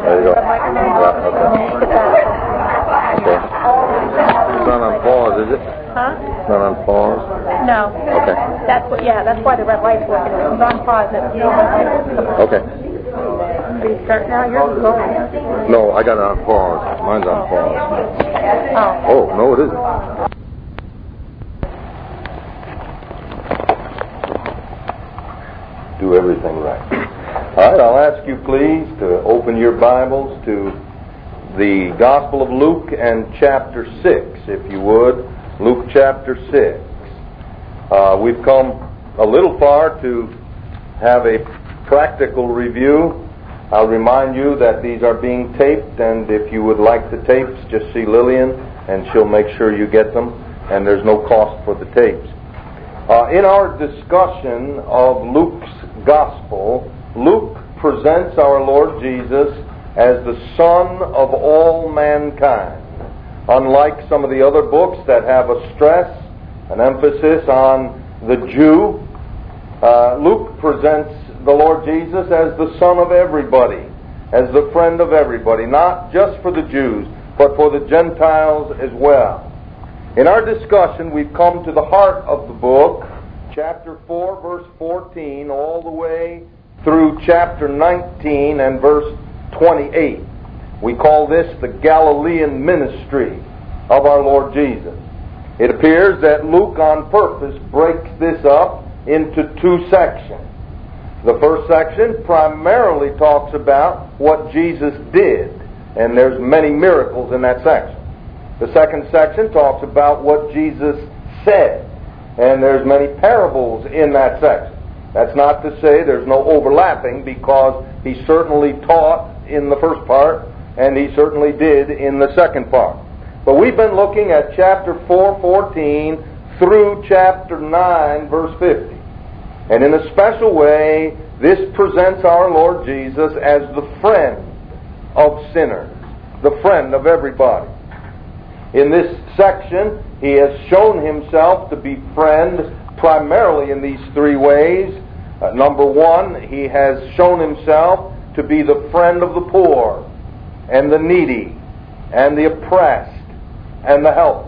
There you go. Yeah, okay. It's not on pause, is it? Huh? It's not on pause? No. Okay. That's why the red light's working. It's on pause. Okay. Are you starting now? Yours is going. No, I got it on pause. Mine's on pause. Oh, no, it isn't. Do everything right. All right, I'll ask you please to open your Bibles to the Gospel of Luke and chapter 6, if you would. Luke chapter 6. We've come a little far to have a practical review. I'll remind you that these are being taped, and if you would like the tapes, just see Lillian, and she'll make sure you get them, and there's no cost for the tapes. In our discussion of Luke's Gospel, Luke presents our Lord Jesus as the Son of all mankind. Unlike some of the other books that have a stress, an emphasis on the Jew, Luke presents the Lord Jesus as the Son of everybody, as the friend of everybody, not just for the Jews, but for the Gentiles as well. In our discussion, we've come to the heart of the book, chapter 4, verse 14, all the way through chapter 19 and verse 28. We call this the Galilean ministry of our Lord Jesus. It appears that Luke on purpose breaks this up into two sections. The first section primarily talks about what Jesus did, and there's many miracles in that section. The second section talks about what Jesus said, and there's many parables in that section. That's not to say there's no overlapping, because he certainly taught in the first part, and he certainly did in the second part. But we've been looking at chapter 4:14 through chapter 9, verse 50. And in a special way, this presents our Lord Jesus as the friend of sinners, the friend of everybody. In this section, he has shown himself to be friend primarily in these three ways. Number one, he has shown himself to be the friend of the poor and the needy and the oppressed and the helpless.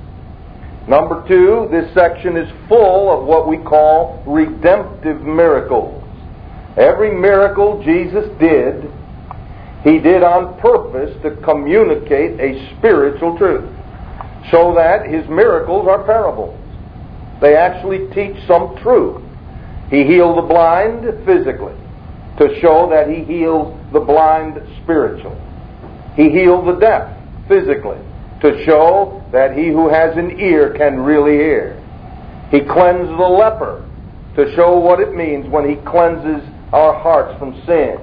Number two, this section is full of what we call redemptive miracles. Every miracle Jesus did, he did on purpose to communicate a spiritual truth, so that his miracles are parables. They actually teach some truth. He healed the blind physically, to show that he heals the blind spiritually. He healed the deaf physically, to show that he who has an ear can really hear. He cleansed the leper, to show what it means when he cleanses our hearts from sin.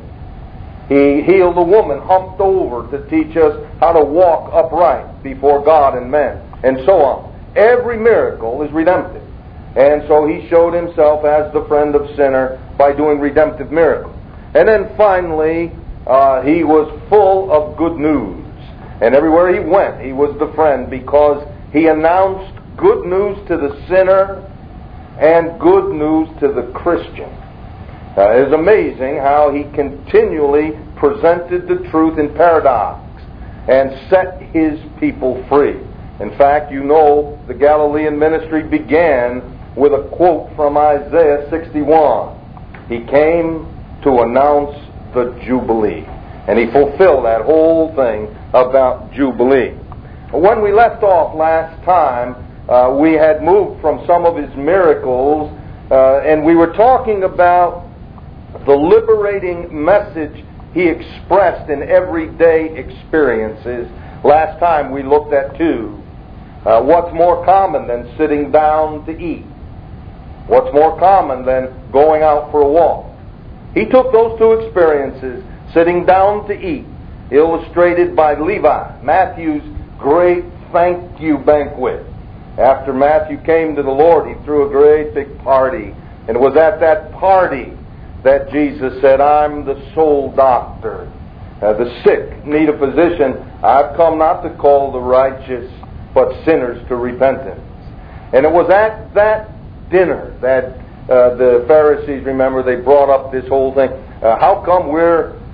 He healed a woman humped over to teach us how to walk upright before God and men, and so on. Every miracle is redemptive. And so he showed himself as the friend of sinner by doing redemptive miracles. And then finally, he was full of good news. And everywhere he went, he was the friend, because he announced good news to the sinner and good news to the Christian. It is amazing how he continually presented the truth in paradox and set his people free. In fact, you know, the Galilean ministry began with a quote from Isaiah 61. He came to announce the Jubilee. And he fulfilled that whole thing about Jubilee. When we left off last time, we had moved from some of his miracles, and we were talking about the liberating message he expressed in everyday experiences. Last time we looked at two. What's more common than sitting down to eat? What's more common than going out for a walk? He took those two experiences, sitting down to eat, illustrated by Levi, Matthew's great thank you banquet. After Matthew came to the Lord, he threw a great big party. And it was at that party that Jesus said, I'm the sole doctor. The sick need a physician. I've come not to call the righteous, but sinners to repentance. And it was at that dinner that the Pharisees, remember, they brought up this whole thing. How come we're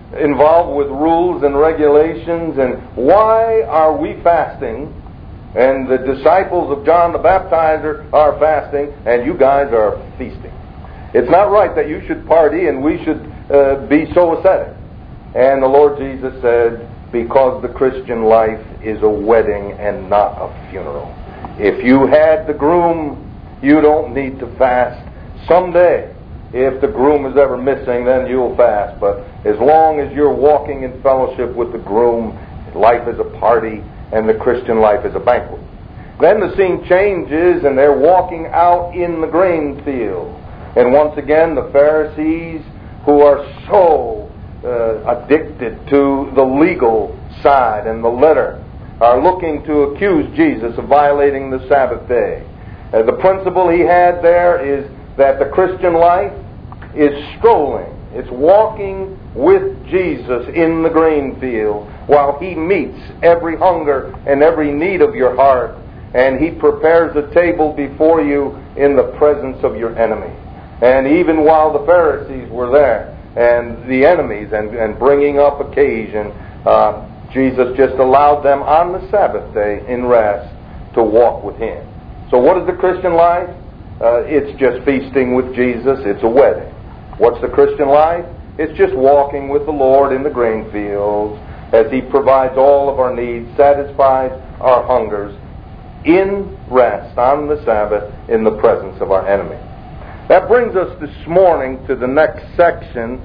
involved with rules and regulations, and why are we fasting, and the disciples of John the Baptizer are fasting, and you guys are feasting? It's not right that you should party and we should be so ascetic. And the Lord Jesus said, because the Christian life is a wedding and not a funeral. If you had the groom, you don't need to fast. Someday, if the groom is ever missing, then you'll fast. But as long as you're walking in fellowship with the groom, life is a party and the Christian life is a banquet. Then the scene changes and they're walking out in the grain field. And once again, the Pharisees, who are so addicted to the legal side and the letter, are looking to accuse Jesus of violating the Sabbath day. The principle he had there is that the Christian life is strolling. It's walking with Jesus in the grain field while he meets every hunger and every need of your heart, and he prepares a table before you in the presence of your enemy. And even while the Pharisees were there, and the enemies, and bringing up occasion, Jesus just allowed them on the Sabbath day in rest to walk with him. So what is the Christian life? It's just feasting with Jesus. It's a wedding. What's the Christian life? It's just walking with the Lord in the grain fields as he provides all of our needs, satisfies our hungers in rest on the Sabbath in the presence of our enemy. That brings us this morning to the next section.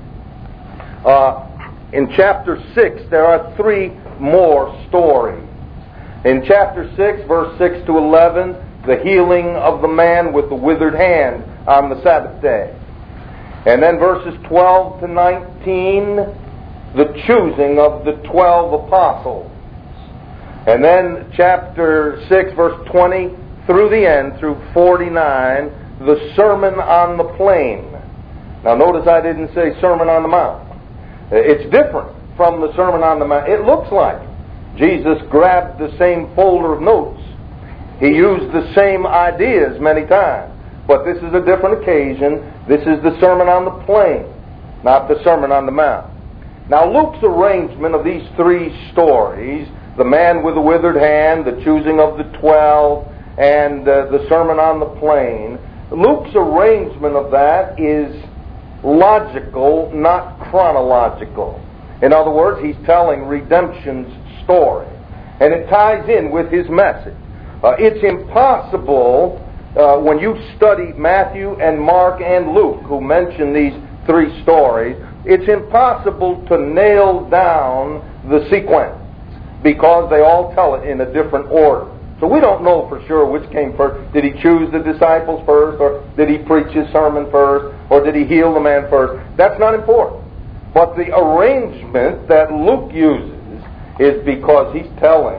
In chapter 6, there are 3 more stories. In chapter 6, verse 6 to 11, the healing of the man with the withered hand on the Sabbath day. And then verses 12 to 19, the choosing of the 12 apostles. And then chapter 6, verse 20 through the end, through 49, the Sermon on the Plain. Now notice I didn't say Sermon on the Mount. It's different from the Sermon on the Mount. It looks like Jesus grabbed the same folder of notes. He used the same ideas many times. But this is a different occasion. This is the Sermon on the Plain, not the Sermon on the Mount. Now Luke's arrangement of these 3 stories, the man with the withered hand, the choosing of the 12, and the Sermon on the Plain, Luke's arrangement of that is logical, not chronological. In other words, he's telling redemption's story. And it ties in with his message. It's impossible, when you study Matthew and Mark and Luke, who mention these 3 stories, it's impossible to nail down the sequence because they all tell it in a different order. So we don't know for sure which came first. Did he choose the disciples first, or did he preach his sermon first, or did he heal the man first? That's not important. But the arrangement that Luke uses is because he's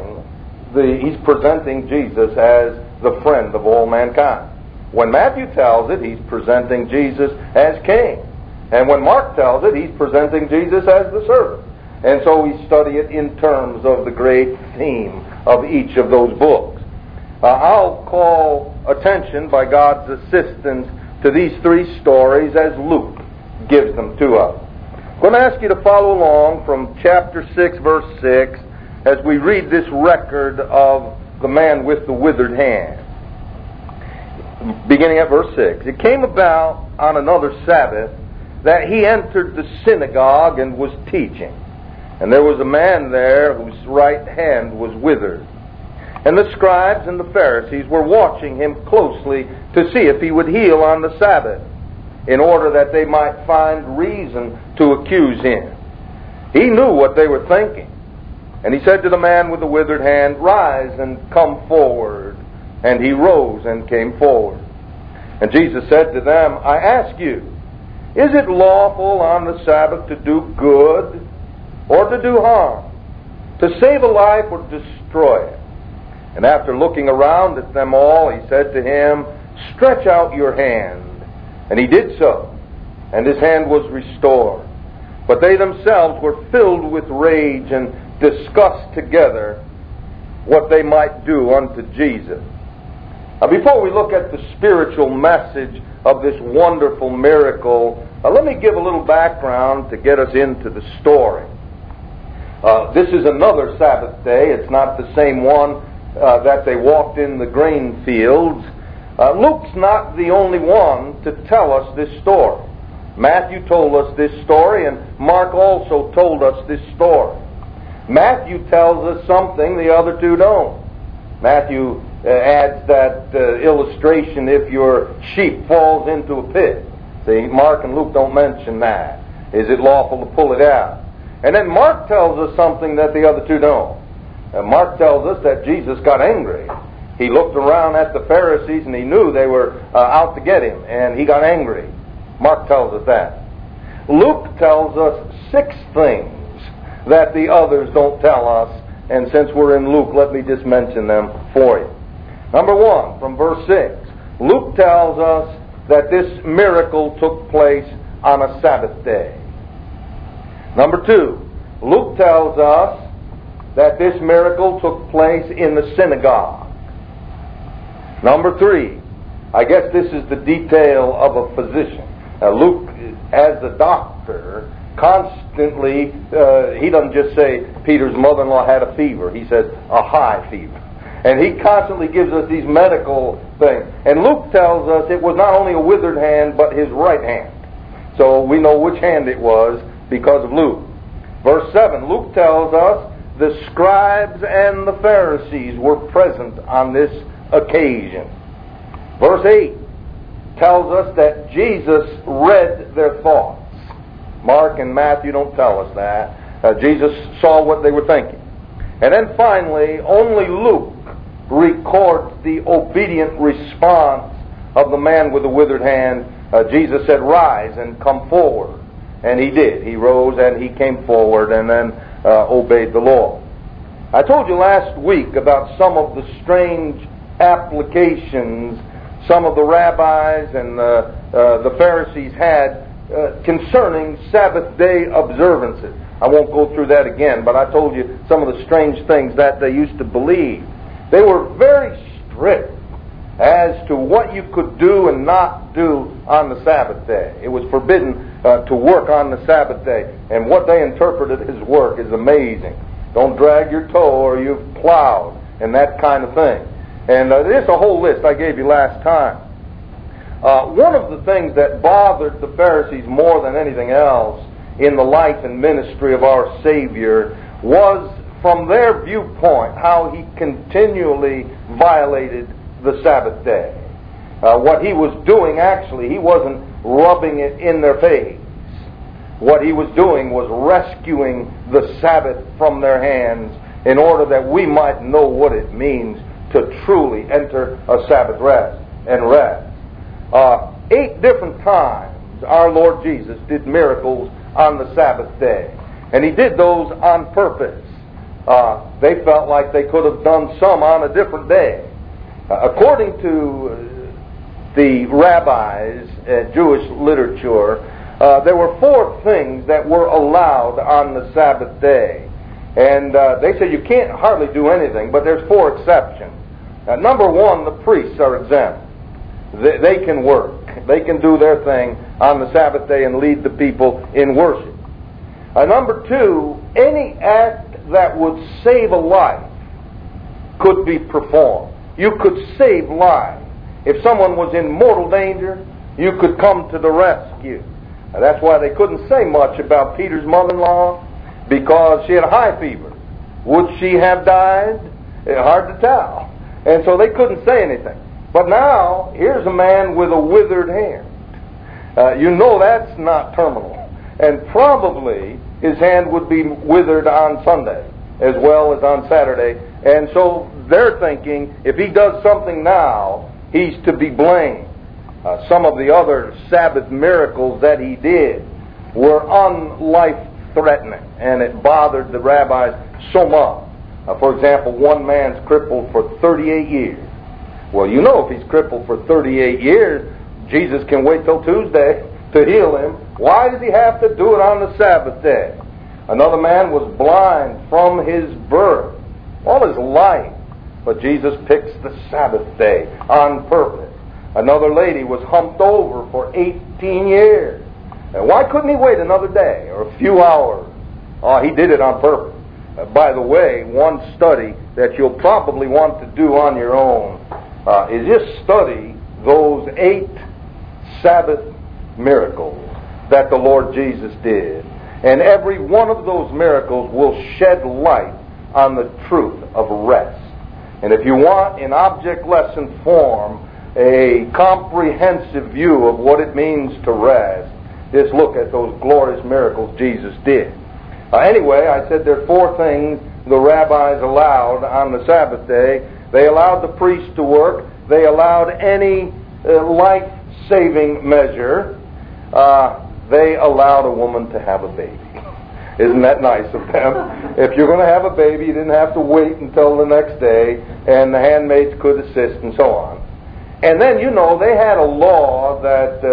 presenting Jesus as the friend of all mankind. When Matthew tells it, he's presenting Jesus as king. And when Mark tells it, he's presenting Jesus as the servant. And so we study it in terms of the great theme of each of those books. I'll call attention by God's assistance to these 3 stories as Luke gives them to us. I'm going to ask you to follow along from chapter 6, verse 6, as we read this record of the man with the withered hand. Beginning at verse 6. It came about on another Sabbath that he entered the synagogue and was teaching. And there was a man there whose right hand was withered. And the scribes and the Pharisees were watching him closely to see if he would heal on the Sabbath, in order that they might find reason to accuse him. He knew what they were thinking. And he said to the man with the withered hand, "Rise and come forward." And he rose and came forward. And Jesus said to them, "I ask you, is it lawful on the Sabbath to do good or to do harm, to save a life or destroy it?" And after looking around at them all, he said to him, "Stretch out your hand." And he did so, and his hand was restored. But they themselves were filled with rage and discussed together what they might do unto Jesus. Before we look at the spiritual message of this wonderful miracle, let me give a little background to get us into the story. This is another Sabbath day. It's not the same one that they walked in the grain fields. Luke's not the only one to tell us this story. Matthew told us this story, and Mark also told us this story. Matthew tells us something the other two don't. Matthew adds that illustration if your sheep falls into a pit. See, Mark and Luke don't mention that. Is it lawful to pull it out? And then Mark tells us something that the other two don't. Mark tells us that Jesus got angry. He looked around at the Pharisees and he knew they were out to get him, and he got angry. Mark tells us that. Luke tells us 6 things that the others don't tell us, and since we're in Luke, let me just mention them for you. Number 1, from verse 6, Luke tells us that this miracle took place on a Sabbath day. Number 2, Luke tells us that this miracle took place in the synagogue. Number 3, I guess this is the detail of a physician. Luke, as a doctor, constantly, he doesn't just say Peter's mother-in-law had a fever. He says a high fever. And he constantly gives us these medical things. And Luke tells us it was not only a withered hand, but his right hand. So we know which hand it was because of Luke. Verse 7, Luke tells us the scribes and the Pharisees were present on this occasion. Verse 8 tells us that Jesus read their thoughts. Mark and Matthew don't tell us that. Jesus saw what they were thinking. And then finally, only Luke records the obedient response of the man with the withered hand. Jesus said, "Rise and come forward." And he did. He rose and he came forward and then obeyed the Lord. I told you last week about some of the strange applications some of the rabbis and the Pharisees had concerning Sabbath day observances. I won't go through that again, but I told you some of the strange things that they used to believe. They were very strict as to what you could do and not do on the Sabbath day. It was forbidden to work on the Sabbath day, and what they interpreted as work is amazing. Don't drag your toe or you've plowed, and that kind of thing. And there's a whole list I gave you last time. One of the things that bothered the Pharisees more than anything else in the life and ministry of our Savior was, from their viewpoint, how he continually violated the Sabbath day. What he was doing, actually, he wasn't rubbing it in their face. What he was doing was rescuing the Sabbath from their hands in order that we might know what it means to truly enter a Sabbath rest and rest. 8 different times our Lord Jesus did miracles on the Sabbath day. And he did those on purpose. They felt like they could have done some on a different day. According to the rabbis, Jewish literature, there were 4 things that were allowed on the Sabbath day. And they say you can't hardly do anything, but there's 4 exceptions. Number 1, the priests are exempt. They can work. They can do their thing on the Sabbath day and lead the people in worship. Number 2, any act that would save a life could be performed. You could save life. If someone was in mortal danger, you could come to the rescue. That's why they couldn't say much about Peter's mother-in-law, because she had a high fever. Would she have died? Hard to tell. And so they couldn't say anything. But now, here's a man with a withered hand. You know that's not terminal. And probably his hand would be withered on Sunday as well as on Saturday. And so they're thinking, if he does something now, he's to be blamed. Some of the other Sabbath miracles that he did were unlife-threatening, and it bothered the rabbis so much. For example, one man's crippled for 38 years. Well, you know if he's crippled for 38 years, Jesus can wait till Tuesday to heal him. Why does he have to do it on the Sabbath day? Another man was blind from his birth. All his life, but Jesus picks the Sabbath day on purpose. Another lady was humped over for 18 years. And why couldn't he wait another day or a few hours? Oh, he did it on purpose. By the way, one study that you'll probably want to do on your own is just study those 8 Sabbath miracles that the Lord Jesus did. And every one of those miracles will shed light on the truth of rest. And if you want, in object lesson form, a comprehensive view of what it means to rest, just look at those glorious miracles Jesus did. Anyway, I said there are 4 things the rabbis allowed on the Sabbath day. They allowed the priest to work. They allowed any life-saving measure. They allowed a woman to have a baby. Isn't that nice of them? If you're going to have a baby, you didn't have to wait until the next day, and the handmaids could assist and so on. And then, you know, they had a law that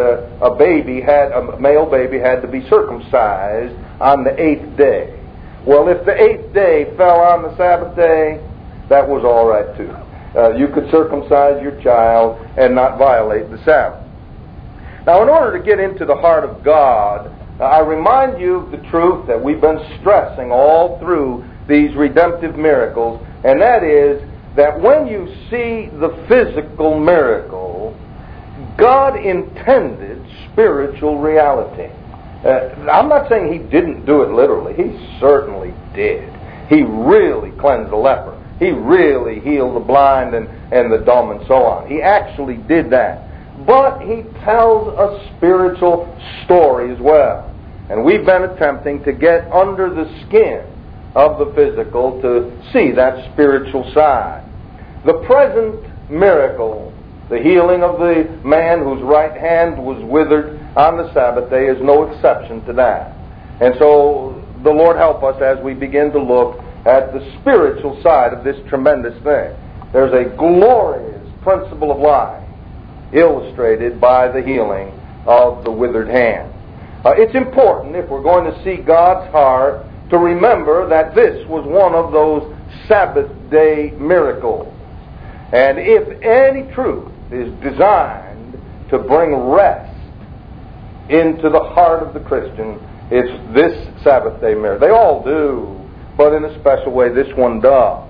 a male baby had to be circumcised on the 8th day. Well, if the 8th day fell on the Sabbath day, that was all right too. You could circumcise your child and not violate the Sabbath. Now, in order to get into the heart of God, I remind you of the truth that we've been stressing all through these redemptive miracles, and that is that when you see the physical miracle, God intended spiritual reality. I'm not saying He didn't do it literally. He certainly did. He really cleansed the leper. He really healed the blind and the dumb and so on. He actually did that. But He tells a spiritual story as well. And we've been attempting to get under the skin of the physical to see that spiritual side. The present miracle, the healing of the man whose right hand was withered on the Sabbath day, is no exception to that. And so the Lord help us as we begin to look at the spiritual side of this tremendous thing. There's a glorious principle of life illustrated by the healing of the withered hand. It's important, if we're going to see God's heart, to remember that this was one of those Sabbath day miracles. And if any truth is designed to bring rest into the heart of the Christian, it's this Sabbath day miracle. They all do, but in a special way this one does.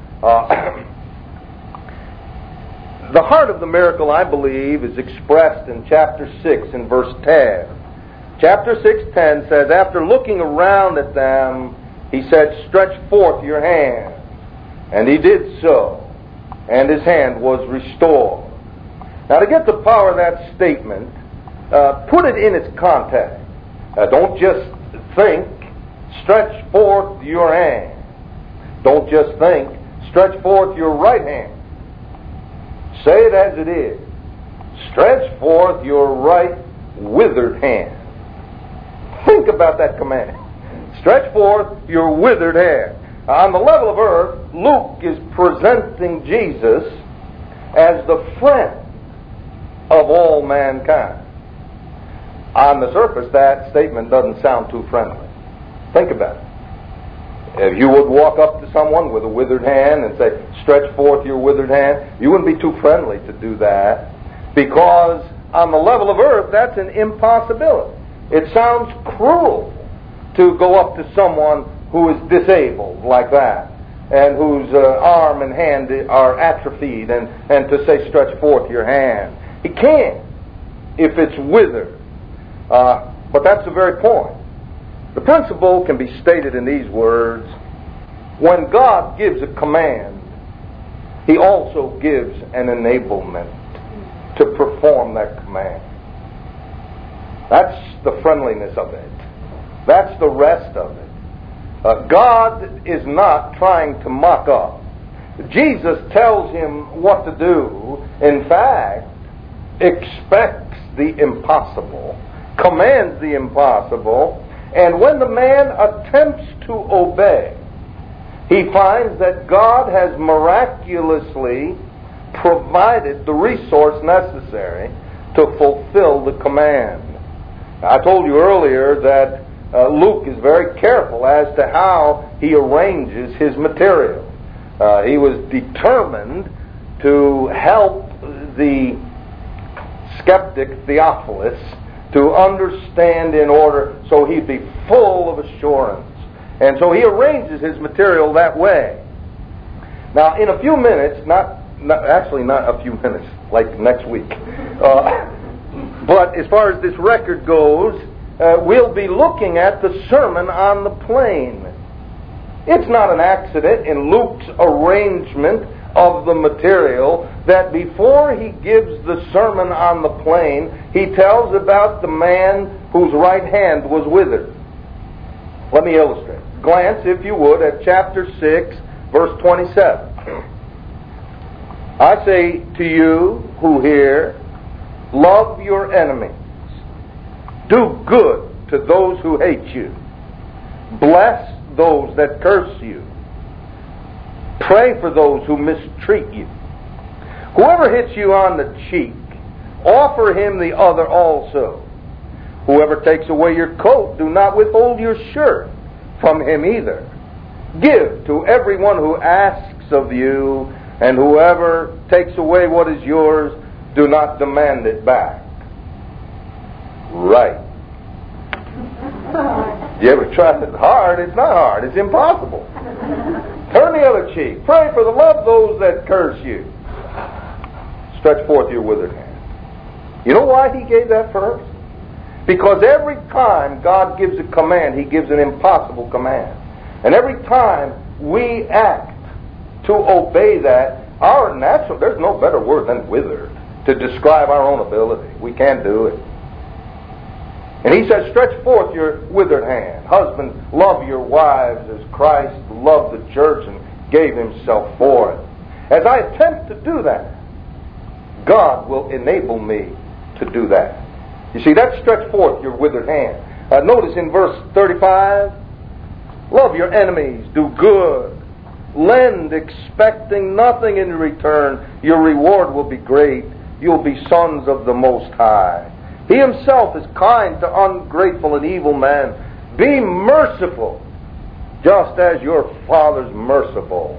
The heart of the miracle, I believe, is expressed in chapter 6 and verse 10. Chapter 6:10 says, after looking around at them, He said, stretch forth your hand. And he did so, and his hand was restored. Now, to get the power of that statement, put it in its context. Don't just think, stretch forth your hand. Don't just think, stretch forth your right hand. Say it as it is. Stretch forth your right withered hand. Think about that command. Stretch forth your withered hand. On the level of earth, Luke is presenting Jesus as the friend of all mankind. On the surface, that statement doesn't sound too friendly. Think about it. If you would walk up to someone with a withered hand and say, stretch forth your withered hand, you wouldn't be too friendly to do that, because on the level of earth, that's an impossibility. It sounds cruel to go up to someone who is disabled like that, and whose arm and hand are atrophied, and to say, stretch forth your hand. He can't if it's withered. But that's the very point. The principle can be stated in these words. When God gives a command, He also gives an enablement to perform that command. That's the friendliness of it. That's the rest of it. God is not trying to mock up. Jesus tells him what to do. In fact, expects the impossible, commands the impossible, and when the man attempts to obey, he finds that God has miraculously provided the resource necessary to fulfill the command. I told you earlier that Luke is very careful as to how he arranges his material. He was determined to help the skeptic Theophilus to understand in order so he'd be full of assurance. And so he arranges his material that way. Now, in a few minutes, not a few minutes, like next week, but as far as this record goes, we'll be looking at the Sermon on the Plain. It's not an accident in Luke's arrangement of the material that before he gives the Sermon on the Plain, he tells about the man whose right hand was withered. Let me illustrate. Glance, if you would, at chapter 6, verse 27. I say to you who hear, love your enemies. Do good to those who hate you. Bless those that curse you. Pray for those who mistreat you. Whoever hits you on the cheek, offer him the other also. Whoever takes away your coat, do not withhold your shirt from him either. Give to everyone who asks of you, and whoever takes away what is yours, do not demand it back. Right. You ever tried it hard? It's not hard. It's impossible. Turn the other cheek. Pray for the love those that curse you. Stretch forth your withered hand. You know why he gave that first? Because every time God gives a command, he gives an impossible command. And every time we act to obey that, our natural, there's no better word than withered to describe our own ability. We can't do it. And he says, stretch forth your withered hand. Husbands, love your wives as Christ loved the church and gave himself for it. As I attempt to do that, God will enable me to do that. You see, that's stretch forth your withered hand. Notice in verse 35, love your enemies, do good, lend expecting nothing in return. Your reward will be great. You'll be sons of the Most High. He himself is kind to ungrateful and evil men. Be merciful, just as your Father's merciful.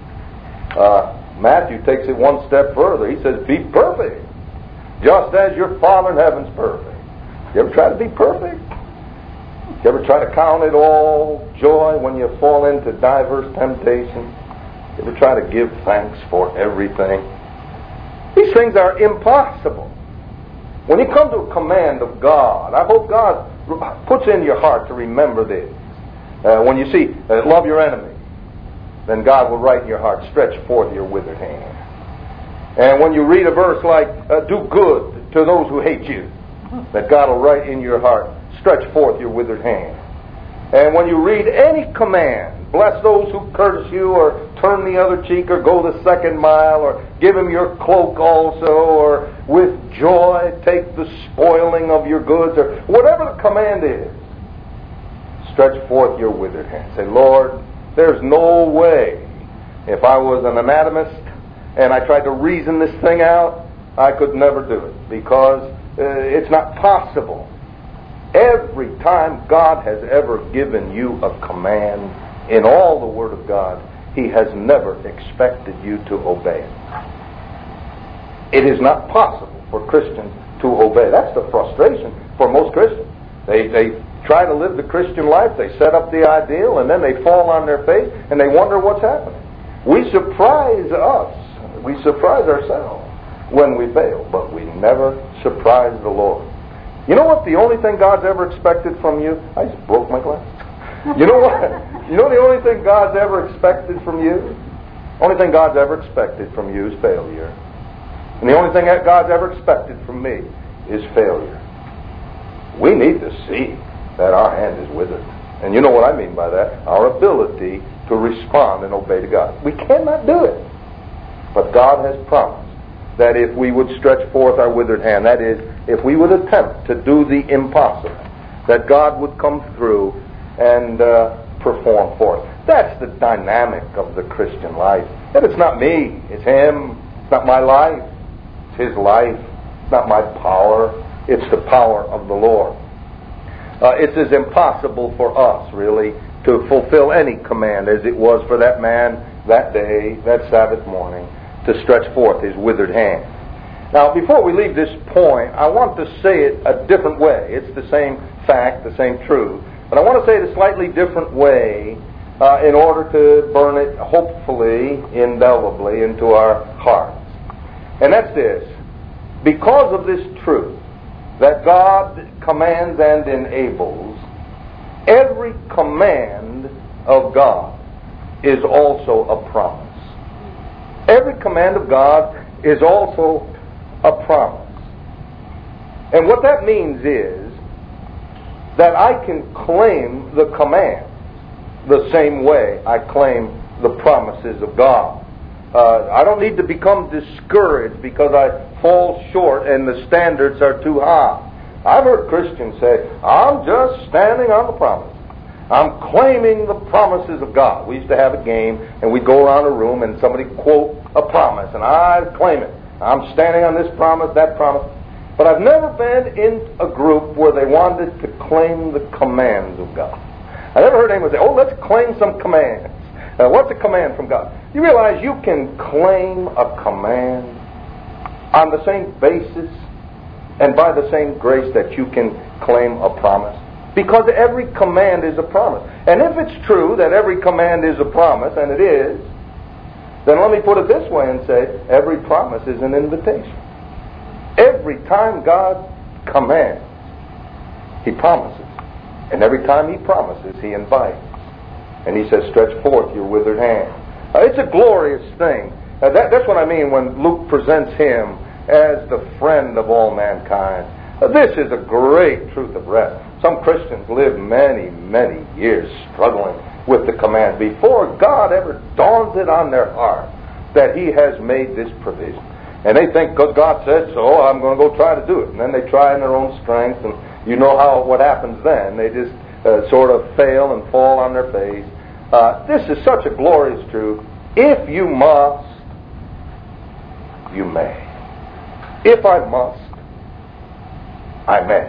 Matthew takes it one step further. He says, be perfect, just as your Father in heaven's perfect. You ever try to be perfect? You ever try to count it all joy when you fall into diverse temptations? You ever try to give thanks for everything? These things are impossible. When you come to a command of God, I hope God puts in your heart to remember this. When you see, love your enemy, then God will write in your heart, stretch forth your withered hand. And when you read a verse like, do good to those who hate you, that God will write in your heart, stretch forth your withered hand. And when you read any command, bless those who curse you, or turn the other cheek, or go the second mile, or give him your cloak also, or with joy take the spoiling of your goods, or whatever the command is, stretch forth your withered hand. Say, Lord, there's no way, if I was an anatomist and I tried to reason this thing out, I could never do it, because it's not possible. Every time God has ever given you a command in all the Word of God, He has never expected you to obey it. It is not possible for Christians to obey. That's the frustration for most Christians. They try to live the Christian life, they set up the ideal, and then they fall on their face and they wonder what's happening. We surprise ourselves when we fail, but we never surprise the Lord. You know what the only thing God's ever expected from you? I just broke my glass. You know what? You know the only thing God's ever expected from you? Only thing God's ever expected from you is failure. And the only thing that God's ever expected from me is failure. We need to see that our hand is withered. And you know what I mean by that? Our ability to respond and obey to God. We cannot do it. But God has promised that if we would stretch forth our withered hand, that is, if we would attempt to do the impossible, that God would come through and perform for us. That's the dynamic of the Christian life. That it's not me, it's Him. It's not my life, it's His life. It's not my power, it's the power of the Lord. It's as impossible for us, really, to fulfill any command, as it was for that man that day, that Sabbath morning, to stretch forth his withered hand. Now, before we leave this point, I want to say it a different way. It's the same fact, the same truth, but I want to say it a slightly different way in order to burn it, hopefully, indelibly into our hearts. And that's this. Because of this truth, that God commands and enables, every command of God is also a promise. Every command of God is also a promise. And what that means is that I can claim the commands the same way I claim the promises of God. I don't need to become discouraged because I fall short and the standards are too high. I've heard Christians say, I'm just standing on the promise. I'm claiming the promises of God. We used to have a game and we'd go around a room and somebody quote a promise and I'd claim it. I'm standing on this promise, that promise. But I've never been in a group where they wanted to claim the commands of God. I never heard anyone say, oh, let's claim some commands. What's a command from God? You realize you can claim a command on the same basis and by the same grace that you can claim a promise. Because every command is a promise. And if it's true that every command is a promise, and it is, then let me put it this way and say, every promise is an invitation. Every time God commands, He promises. And every time He promises, He invites. And He says, stretch forth your withered hand. It's a glorious thing. That's what I mean when Luke presents Him as the friend of all mankind. This is a great truth of rest. Some Christians live many, many years struggling with the command before God ever dawns it on their heart that He has made this provision. And they think, because God said so, I'm going to go try to do it. And then they try in their own strength, and you know what happens then. They just sort of fail and fall on their face. This is such a glorious truth. If you must, you may. If I must, I may.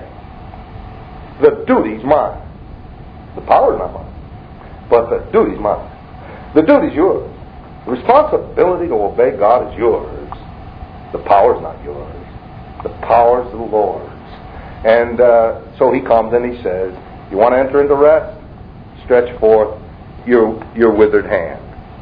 The duty's mine. The power's not mine. But the duty's mine. The duty's yours. The responsibility to obey God is yours. The power's not yours. The power's the Lord's. And so He comes and He says, you want to enter into rest? Stretch forth your withered hand.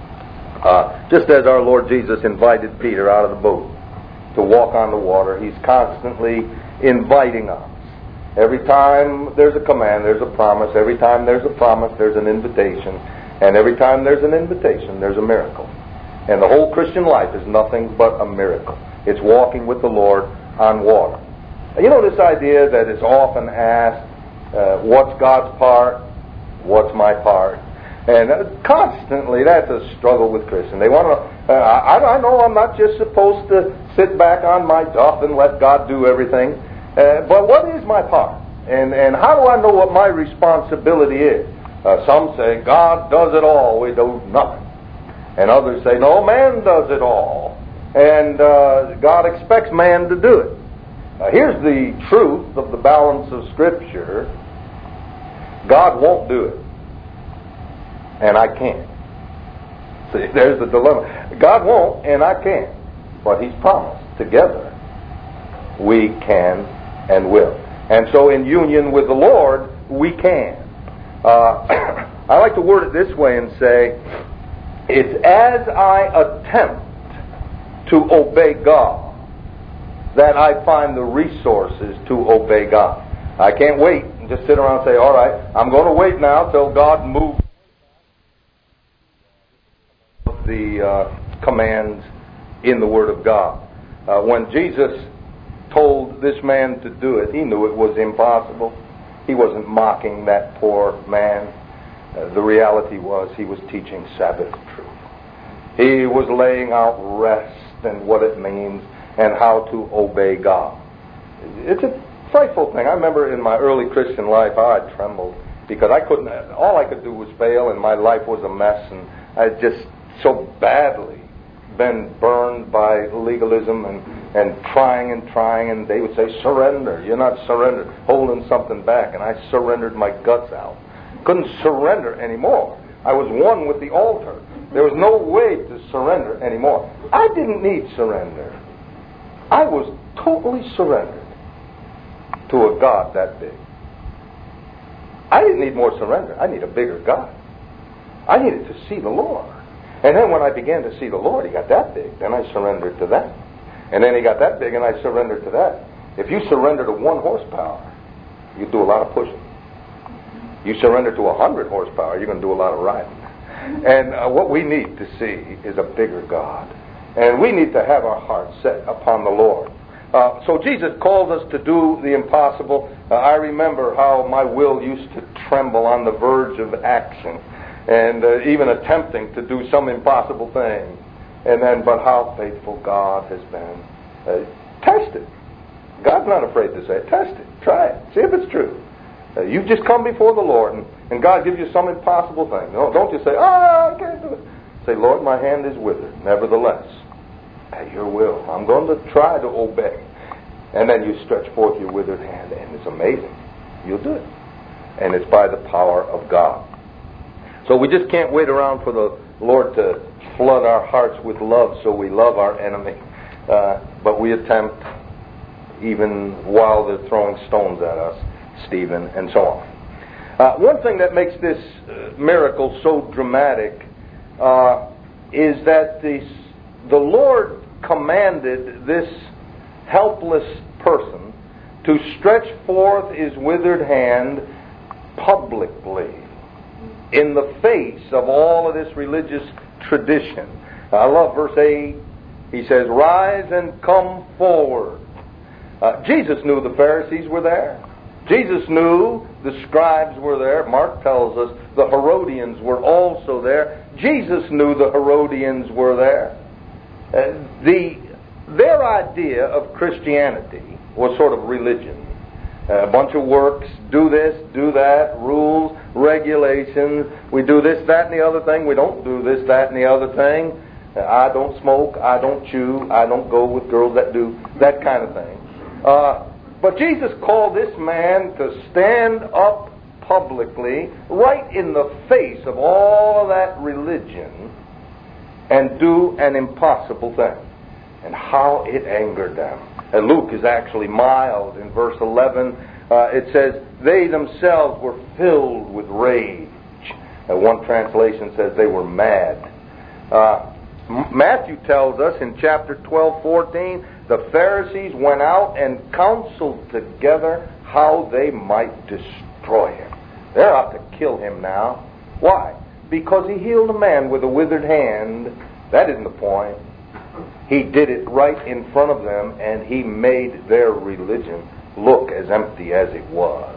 Just as our Lord Jesus invited Peter out of the boat to walk on the water, He's constantly inviting us. Every time there's a command, there's a promise. Every time there's a promise, there's an invitation. And every time there's an invitation, there's a miracle. And the whole Christian life is nothing but a miracle. It's walking with the Lord on water. You know this idea that is often asked, what's God's part? What's my part? And constantly that's a struggle with Christians. They want to, I know I'm not just supposed to sit back on my duff and let God do everything. But what is my part? And how do I know what my responsibility is? Some say, God does it all, we do nothing. And others say, no, man does it all. And God expects man to do it. Here's the truth of the balance of Scripture. God won't do it. And I can't. See, there's the dilemma. God won't, and I can't. But He's promised. Together, we can and will. And so in union with the Lord, we can. I like to word it this way and say, it's as I attempt to obey God that I find the resources to obey God. I can't wait and just sit around and say, all right, I'm going to wait now till God moves the commands in the Word of God. When Jesus told this man to do it, He knew it was impossible. He wasn't mocking that poor man. The reality was He was teaching Sabbath truth. He was laying out rest and what it means and how to obey God. It's a frightful thing. I remember in my early Christian life how I trembled because all I could do was fail and my life was a mess, and I had just so badly been burned by legalism and trying, and they would say, surrender. You're not surrendered, holding something back. And I surrendered my guts out. Couldn't surrender anymore. I was one with the altar. There was no way to surrender anymore. I didn't need surrender. I was totally surrendered to a God that big. I didn't need more surrender. I need a bigger God. I needed to see the Lord. And then when I began to see the Lord, He got that big. Then I surrendered to that. And then He got that big and I surrendered to that. If you surrender to 1 horsepower, you do a lot of pushing. You surrender to 100 horsepower, you're going to do a lot of riding. And what we need to see is a bigger God. And we need to have our hearts set upon the Lord. So Jesus calls us to do the impossible. I remember how my will used to tremble on the verge of action, and even attempting to do some impossible thing. And then, but how faithful God has been. Test it. God's not afraid to say it. Test it. Try it. See if it's true. You just come before the Lord, and God gives you some impossible thing. Don't just say, I can't do it. Say, Lord, my hand is withered. Nevertheless, at your will, I'm going to try to obey. And then you stretch forth your withered hand, and it's amazing. You'll do it. And it's by the power of God. So we just can't wait around for the Lord to flood our hearts with love so we love our enemy. But we attempt, even while they're throwing stones at us, Stephen, and so on. One thing that makes this miracle so dramatic is that the Lord commanded this helpless person to stretch forth his withered hand publicly in the face of all of this religious tradition. I love verse 8. He says, rise and come forward. Jesus knew the Pharisees were there. Jesus knew the scribes were there. Mark tells us the Herodians were also there. Jesus knew the Herodians were there. Their idea of Christianity was sort of religion. A bunch of works, do this, do that, rules, regulations. We do this, that, and the other thing. We don't do this, that, and the other thing. I don't smoke, I don't chew, I don't go with girls that do that kind of thing. But Jesus called this man to stand up publicly, right in the face of all of that religion, and do an impossible thing. And how it angered them. And Luke is actually mild. In verse 11, it says, they themselves were filled with rage. One translation says they were mad. Matthew tells us in chapter 12:14, the Pharisees went out and counseled together how they might destroy him. They're out to kill him now. Why? Because he healed a man with a withered hand. That isn't the point. He did it right in front of them, and he made their religion look as empty as it was.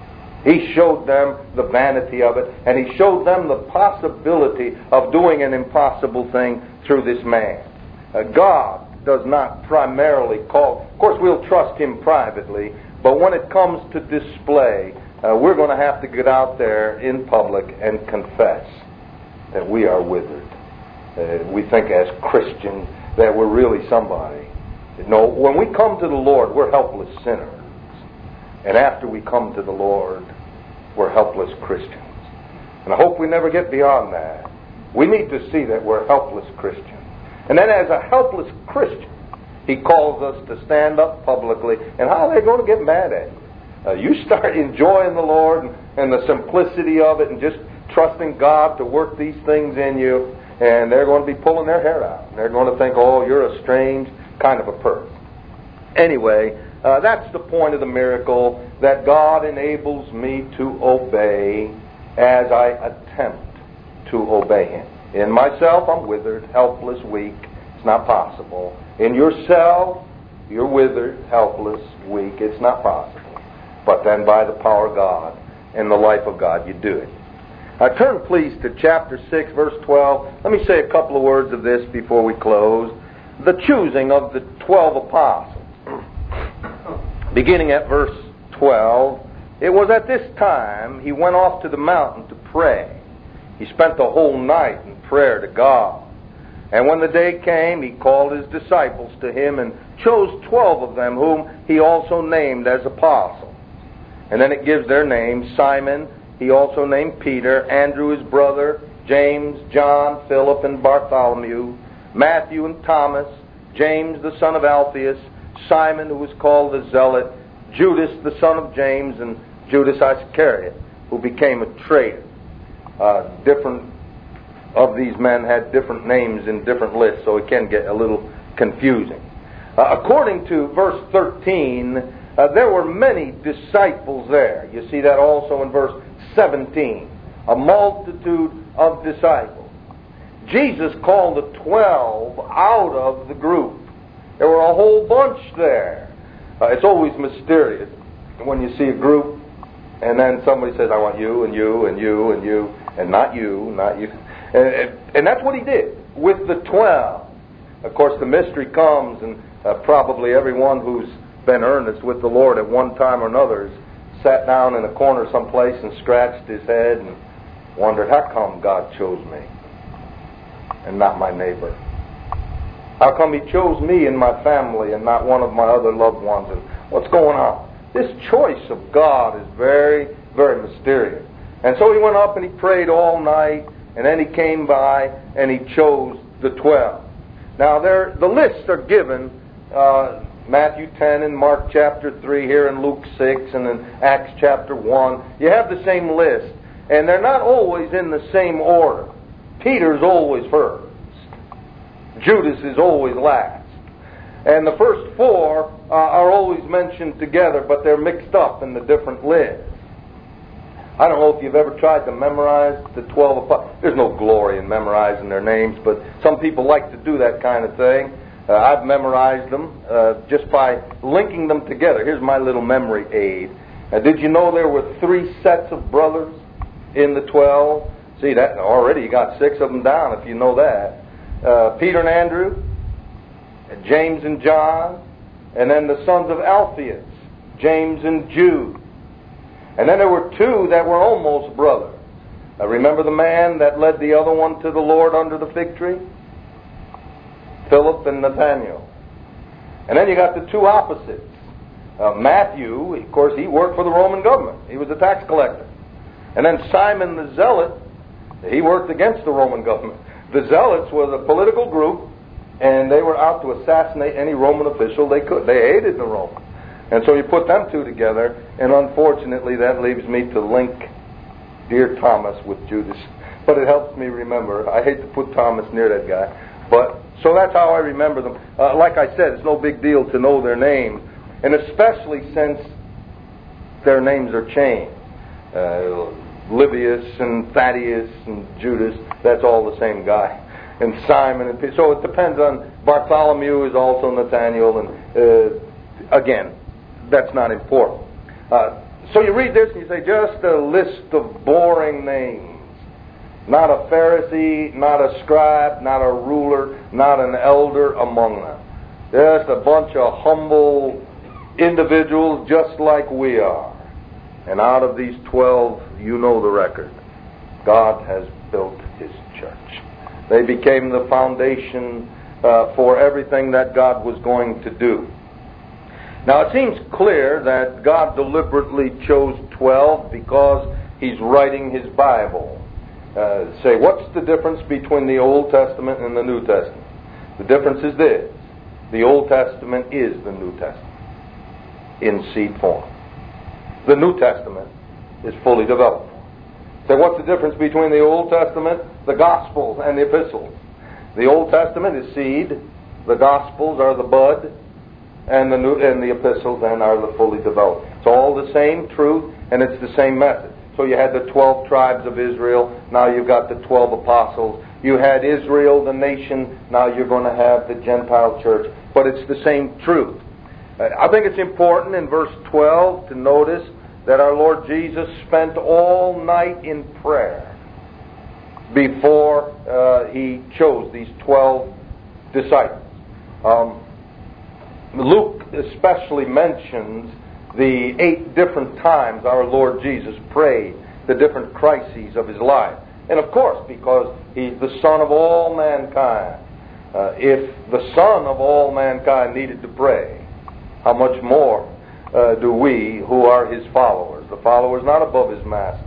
He showed them the vanity of it, and he showed them the possibility of doing an impossible thing through this man. God does not primarily call. Of course, we'll trust him privately, but when it comes to display, we're going to have to get out there in public and confess that we are withered. We think as Christians that we're really somebody. No, when we come to the Lord, we're helpless sinners. And after we come to the Lord, we're helpless Christians. And I hope we never get beyond that. We need to see that we're helpless Christians. And then as a helpless Christian, he calls us to stand up publicly. And how are they going to get mad at you? You start enjoying the Lord and the simplicity of it and just trusting God to work these things in you, and they're going to be pulling their hair out. They're going to think, oh, you're a strange kind of a person. Anyway, that's the point of the miracle, that God enables me to obey as I attempt to obey Him. In myself, I'm withered, helpless, weak. It's not possible. In yourself, you're withered, helpless, weak. It's not possible. But then by the power of God and the life of God, you do it. Turn please to chapter 6, verse 12. Let me say a couple of words of this before we close. The choosing of the 12 apostles. Beginning at verse 12, it was at this time he went off to the mountain to pray. He spent the whole night in prayer to God. And when the day came, he called his disciples to him and chose 12 of them, whom he also named as apostles. And then it gives their names: Simon, he also named Peter, Andrew his brother, James, John, Philip, and Bartholomew, Matthew and Thomas, James the son of Alphaeus, Simon who was called the Zealot, Judas the son of James, and Judas Iscariot, who became a traitor. Different of these men had different names in different lists, so it can get a little confusing. According to verse 13, there were many disciples there. You see that also in verse 17. A multitude of disciples. Jesus called the 12 out of the group. There were a whole bunch there. It's always mysterious when you see a group and then somebody says, I want you and you and you and you, and not you, not you. And that's what he did with the 12. Of course, the mystery comes, and probably everyone who's been earnest with the Lord at one time or another has sat down in a corner someplace and scratched his head and wondered, how come God chose me and not my neighbor? How come he chose me and my family and not one of my other loved ones? And what's going on? This choice of God is very, very mysterious. And so he went up and he prayed all night, and then he came by and he chose the 12. Now, the lists are given, Matthew 10 and Mark chapter 3, here in Luke 6 and in Acts chapter 1. You have the same list, and they're not always in the same order. Peter's always first. Judas is always last. And the first four are always mentioned together, but they're mixed up in the different lists. I don't know if you've ever tried to memorize the 12 apostles. There's no glory in memorizing their names, but some people like to do that kind of thing. I've memorized them just by linking them together. Here's my little memory aid. Did you know there were 3 sets of brothers in the 12? See, that already you got 6 of them down if you know that. Peter and Andrew, James and John, and then the sons of Alphaeus, James and Jude. And then there were 2 that were almost brothers. Remember the man that led the other one to the Lord under the fig tree? Philip and Nathaniel. And then you got the 2 opposites. Matthew, of course, he worked for the Roman government. He was a tax collector. And then Simon the Zealot, he worked against the Roman government. The Zealots were the political group, and they were out to assassinate any Roman official they could. They hated the Romans. And so you put them 2 together, and unfortunately that leaves me to link dear Thomas with Judas. But it helps me remember. I hate to put Thomas near that guy. But so that's how I remember them. Like I said, it's no big deal to know their names, and especially since their names are changed. Livius and Thaddeus and Judas, that's all the same guy. And Simon and Peter. So it depends on, Bartholomew is also Nathaniel, and again, that's not important. So you read this and you say, just a list of boring names. Not a Pharisee, not a scribe, not a ruler, not an elder among them. Just a bunch of humble individuals just like we are. And out of these 12, you know the record. God has built His church. They became the foundation for everything that God was going to do. Now it seems clear that God deliberately chose 12 because He's writing His Bible. Say, what's the difference between the Old Testament and the New Testament? The difference is this. The Old Testament is the New Testament in seed form. The New Testament is fully developed. So what's the difference between the Old Testament, the Gospels, and the Epistles? The Old Testament is seed, the Gospels are the bud, and the Epistles then are the fully developed. It's all the same truth, and it's the same message. So you had the 12 tribes of Israel, now you've got the 12 apostles. You had Israel, the nation, now you're going to have the Gentile church. But it's the same truth. I think it's important in verse 12 to notice that our Lord Jesus spent all night in prayer before He chose these 12 disciples. Luke especially mentions the 8 different times our Lord Jesus prayed, the different crises of His life. And of course, because He's the Son of all mankind. If the Son of all mankind needed to pray, how much more do we who are His followers? The follower is not above his master.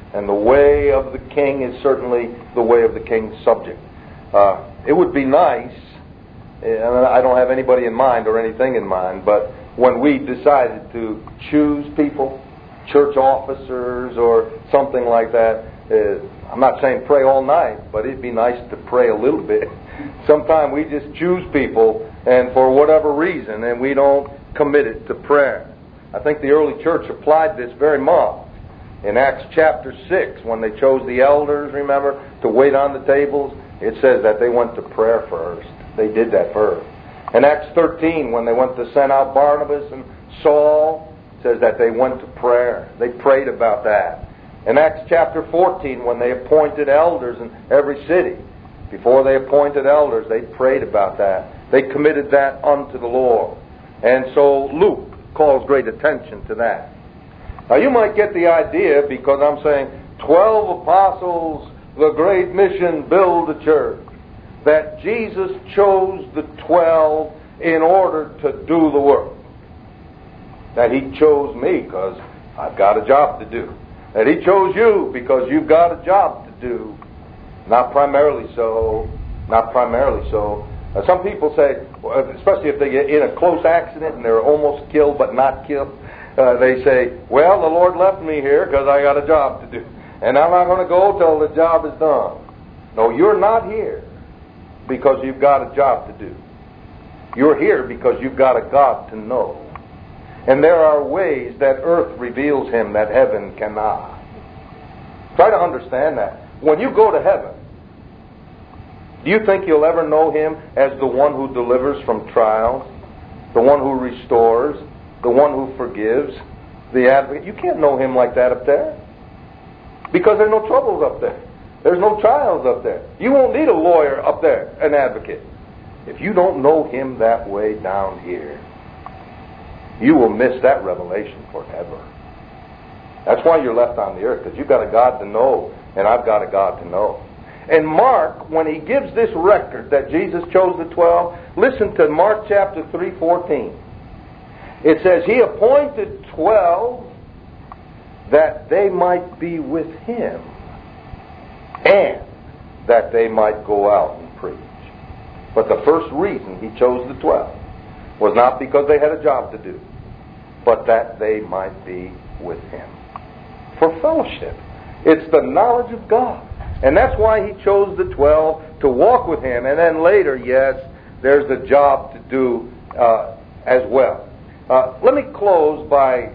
And the way of the king is certainly the way of the king's subject. It would be nice, and I don't have anybody in mind or anything in mind, but when we decided to choose people, church officers or something like that, I'm not saying pray all night, but it'd be nice to pray a little bit. Sometimes we just choose people, and for whatever reason, and we don't commit it to prayer. I think the early church applied this very much. In Acts chapter 6, when they chose the elders, remember, to wait on the tables, it says that they went to prayer first. They did that first. In Acts 13, when they went to send out Barnabas and Saul, it says that they went to prayer. They prayed about that. In Acts chapter 14, when they appointed elders in every city, before they appointed elders, they prayed about that. They committed that unto the Lord. And so Luke calls great attention to that. Now you might get the idea, because I'm saying 12 apostles, the great mission, build the church, that Jesus chose the 12 in order to do the work. That He chose me because I've got a job to do. That He chose you because you've got a job to do. Not primarily so. Not primarily so. Some people say, especially if they get in a close accident and they're almost killed but not killed, they say, well, the Lord left me here because I got a job to do. And I'm not going to go till the job is done. No, you're not here because you've got a job to do. You're here because you've got a God to know. And there are ways that earth reveals Him that heaven cannot. Try to understand that. When you go to heaven, do you think you'll ever know Him as the one who delivers from trials, the one who restores, the one who forgives, the advocate? You can't know Him like that up there, because there are no troubles up there. There's no trials up there. You won't need a lawyer up there, an advocate. If you don't know Him that way down here, you will miss that revelation forever. That's why you're left on the earth, because you've got a God to know, and I've got a God to know. And Mark, when he gives this record that Jesus chose the 12, listen to Mark chapter 3:14. It says, He appointed 12 that they might be with Him, and that they might go out and preach. But the first reason He chose the 12 was not because they had a job to do, but that they might be with Him. For fellowship. It's the knowledge of God. And that's why He chose the 12 to walk with Him. And then later, yes, there's a job to do as well. Let me close by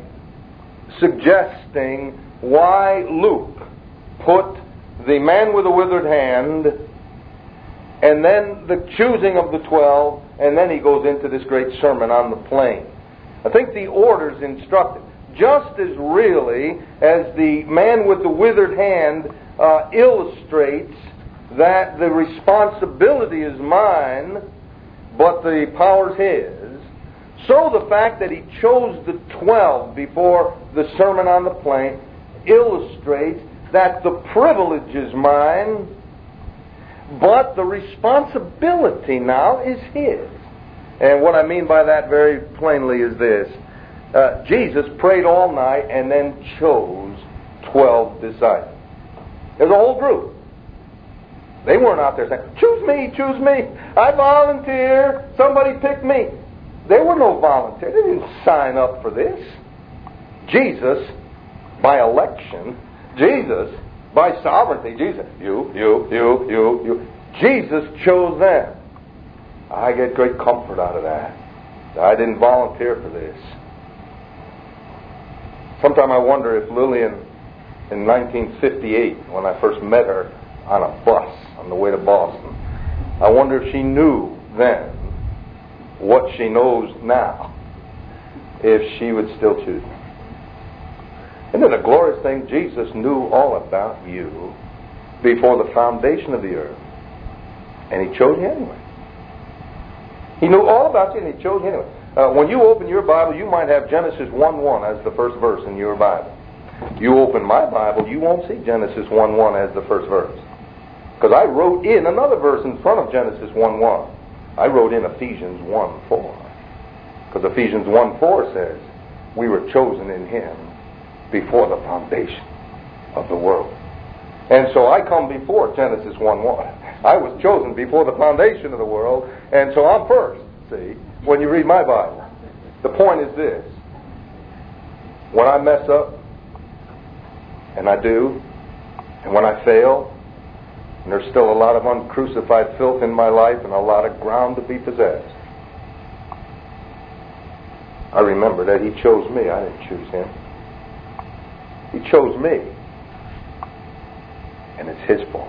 suggesting why Luke put the man with the withered hand, and then the choosing of the 12, and then he goes into this great sermon on the plain. I think the order's instructive. Just as really as the man with the withered hand illustrates that the responsibility is mine, but the power's His, so the fact that He chose the 12 before the Sermon on the Plain illustrates that the privilege is mine, but the responsibility now is His. And what I mean by that very plainly is this. Jesus prayed all night and then chose 12 disciples. There's a whole group. They weren't out there saying, choose me, I volunteer, somebody pick me. There were no volunteers. They didn't sign up for this. Jesus, by election, Jesus, by sovereignty, Jesus, you. Jesus chose them. I get great comfort out of that. I didn't volunteer for this. Sometimes I wonder if Lillian, in 1958, when I first met her on a bus on the way to Boston, I wonder if she knew then what she knows now, if she would still choose me. Isn't it a glorious thing? Jesus knew all about you before the foundation of the earth, and He chose you anyway. He knew all about you, and He chose you anyway. When you open your Bible, you might have Genesis 1:1 as the first verse in your Bible. You open my Bible, you won't see Genesis 1:1 as the first verse. Because I wrote in another verse in front of Genesis 1:1. I wrote in Ephesians 1:4. Because Ephesians 1:4 says, we were chosen in Him before the foundation. of the world. And so I come before Genesis 1:1. I was chosen before the foundation of the world, and so I'm first, see, when you read my Bible. The point is this. When I mess up, and I do, and when I fail, and there's still a lot of uncrucified filth in my life and a lot of ground to be possessed, I remember that He chose me. I didn't choose Him. He chose me. And it's His fault.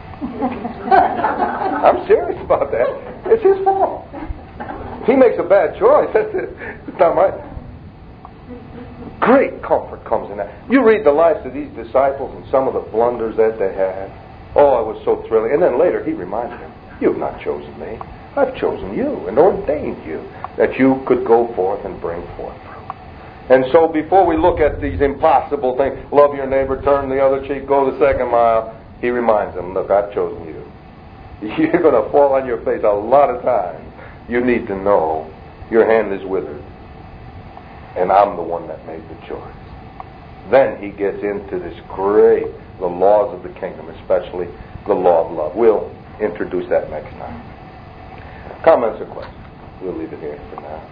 I'm serious about that. It's His fault. He makes a bad choice. It's not my... Great comfort comes in that. You read the lives of these disciples and some of the blunders that they had. Oh, it was so thrilling. And then later He reminded them, you've not chosen me. I've chosen you and ordained you that you could go forth and bring forth fruit. And so before we look at these impossible things, love your neighbor, turn the other cheek, go the second mile, He reminds them, look, I've chosen you. You're going to fall on your face a lot of times. You need to know your hand is withered. And I'm the one that made the choice. Then He gets into this the laws of the kingdom, especially the law of love. We'll introduce that next time. Comments or questions? We'll leave it here for now.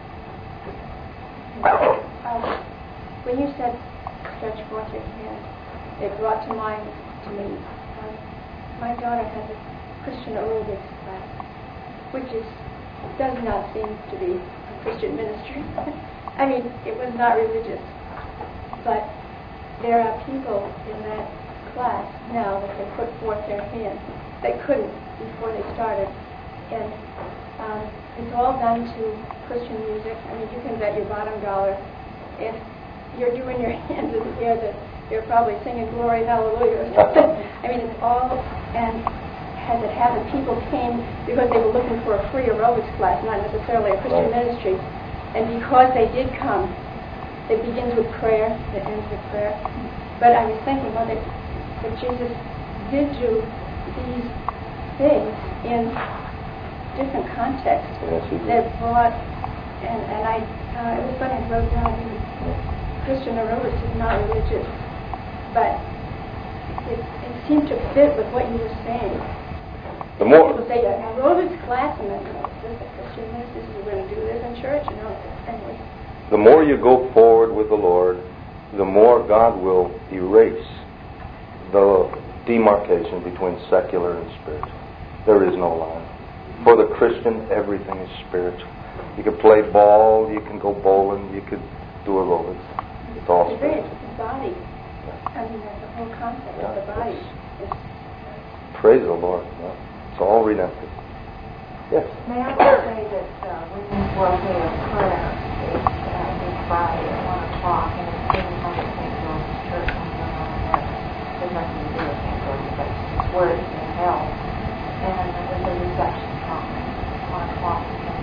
When you said stretch forth your hand, it brought to mind to me, my daughter has a Christian aerobics class, which does not seem to be a Christian ministry. I mean, it was not religious, but there are people in that class now that can put forth their hand. They couldn't before they started, and it's all done to Christian music. I mean, you can bet your bottom dollar if you're doing your hands in the air that you're probably singing Glory Hallelujah or something. I mean, it's all, and has it happened? People came because they were looking for a free aerobics class, not necessarily a Christian ministry. And because they did come, it begins with prayer, it ends with prayer. But I was thinking, well, that Jesus did do these things in different contexts. Yes, He did. That brought, and it was funny, I wrote down Christian aerobics is not religious, but it seemed to fit with what you were saying. The more people say aerobics class, and then this is a Christian this is we're going to do this in church, anyway. The more you go forward with the Lord, the more God will erase the demarcation between secular and spiritual. There is no line. For the Christian, everything is spiritual. You can play ball, you can go bowling, you could do aerobics. It's all spiritual. The body. I mean, that's the whole concept of the body. Praise the Lord. Yeah. It's all redemptive. Yes? May I just say that when you will say a prayer, it's Friday at 1 o'clock, and it's being held at St. George's Church on there's nothing to do with St. George's, but it's where it's being held. And there's a reception conference at 1 o'clock.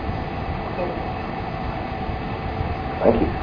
Thank you.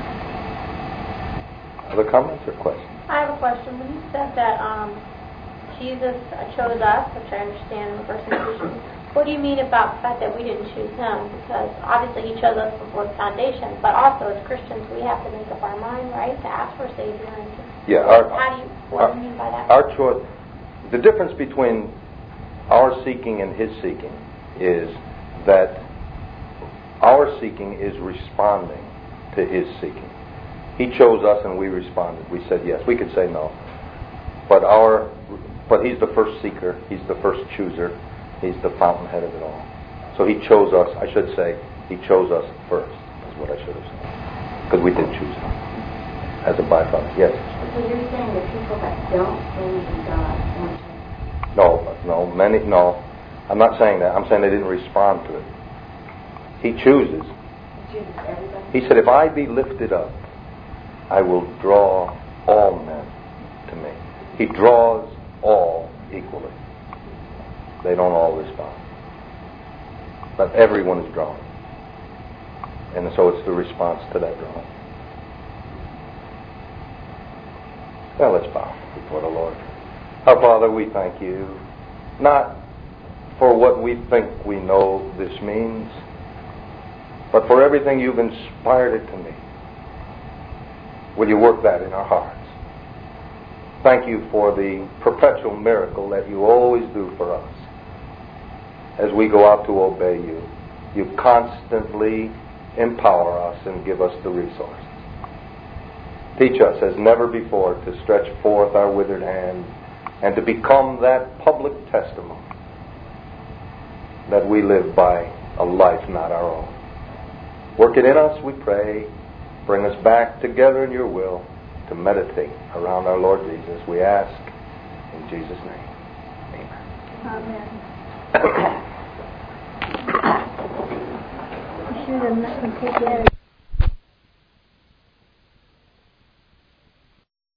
Other comments or questions? I have a question. When you said that Jesus chose us, which I understand in the verse in Ephesians, what do you mean about the fact that we didn't choose Him? Because obviously He chose us before the foundation, but also as Christians we have to make up our mind, right, to ask for a Savior. And what do you mean by that? Our choice, the difference between our seeking and His seeking is that our seeking is responding to His seeking. He chose us and we responded. We said yes. We could say no. But He's the first seeker. He's the first chooser. He's the fountainhead of it all. So He chose us. I should say He chose us first. That's what I should have said. Because we did choose Him as a byproduct. Yes? So you're saying that people that don't believe in God want to... No. I'm not saying that. I'm saying they didn't respond to it. He chooses. He chooses everybody? He said, if I be lifted up, I will draw all men to me. He draws all equally. They don't all respond. But everyone is drawn. And so it's the response to that drawing. Well, let's bow before the Lord. Our Father, we thank You, not for what we think we know this means, but for everything You've inspired it to mean. Will You work that in our hearts? Thank you for the perpetual miracle that you always do for us. As we go out to obey you, you constantly empower us and give us the resources. Teach us as never before to stretch forth our withered hand and to become that public testimony that we live by a life not our own. Work it in us, we pray. Bring us back together in your will to meditate around our Lord Jesus. We ask in Jesus' name. Amen. Amen.